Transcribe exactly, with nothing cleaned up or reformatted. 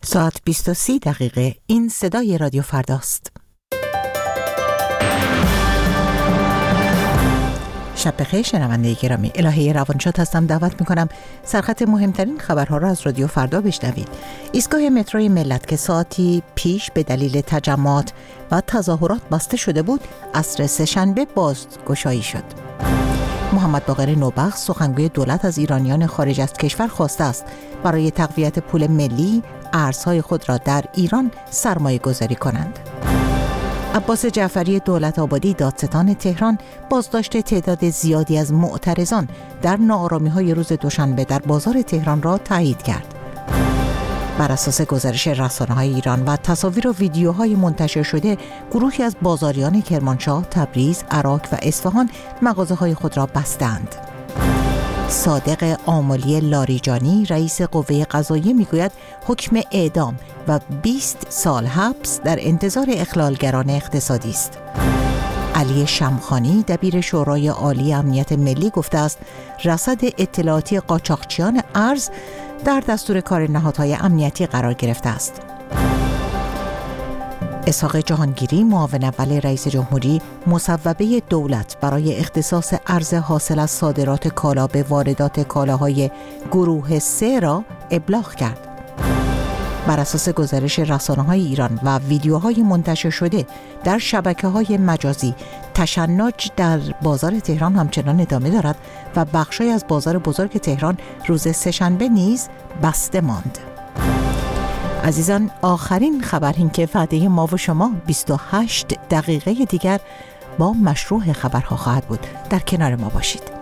ساعت بیست و سه دقیقه. این صدای رادیو فرداست. شب بخیر شنونده گرامی. الهه روانشاد هستم. دعوت میکنم سرخط مهمترین خبرها را از رادیو فردا بشنوید. ایستگاه متروی ملت که ساعتی پیش به دلیل تجمعات و تظاهرات بسته شده بود، عصر سه‌شنبه بازگشایی شد. محمد باقر نوبخت سخنگوی دولت از ایرانیان خارج از کشور خواسته است برای تقویت پول ملی ارزهای خود را در ایران سرمایه گذاری کنند. عباس جعفری دولت آبادی دادستان تهران بازداشت تعداد زیادی از معترضان در ناآرامی‌های روز دوشنبه در بازار تهران را تایید کرد. بر اساس گزارش رسانه‌های ایران و تصاویر و ویدیوهای منتشر شده، گروهی از بازاریان کرمانشاه، تبریز، عراق و اصفهان مغازه‌های خود را بستند. صادق آملی لاریجانی رئیس قوه قضاییه میگوید حکم اعدام و بیست سال حبس در انتظار اخلالگران اقتصادی است. علی شمخانی دبیر شورای عالی امنیت ملی گفته است رصد اطلاعاتی قاچاقچیان ارز در دستور کار نهادهای امنیتی قرار گرفته است. اسحاق جهانگیری معاون اول رئیس جمهوری مصوبه دولت برای اختصاص ارز حاصل از صادرات کالا به واردات کالاهای گروه سه را ابلاغ کرد. بر اساس گزارش رسانه‌های ایران و ویدیوهای منتشر شده در شبکه‌های مجازی، تشنج در بازار تهران همچنان ادامه دارد و بخشی از بازار بزرگ تهران روز سه‌شنبه نیز بسته ماند. عزیزان، آخرین خبر این که وعده ما و شما بیست و هشت دقیقه دیگر با مشروع خبرها خواهد بود. در کنار ما باشید.